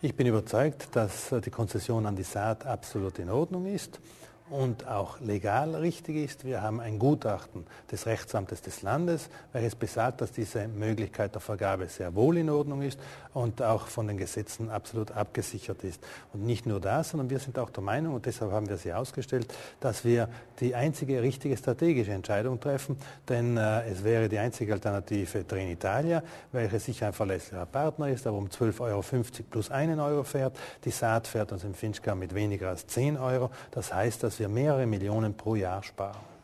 Ich bin überzeugt, dass die Konzession an die Saat absolut in Ordnung ist und auch legal richtig ist. Wir haben ein Gutachten des Rechtsamtes des Landes, welches besagt, dass diese Möglichkeit der Vergabe sehr wohl in Ordnung ist und auch von den Gesetzen absolut abgesichert ist. Und nicht nur das, sondern wir sind auch der Meinung, und deshalb haben wir sie ausgestellt, dass wir die einzige richtige strategische Entscheidung treffen, denn es wäre die einzige Alternative Trenitalia, welche sicher ein verlässlicher Partner ist, aber um 12,50 € plus 1 Euro fährt. Die Saat fährt uns im Finchgau mit weniger als 10 Euro. Das heißt, dass wir mehrere Millionen pro Jahr sparen.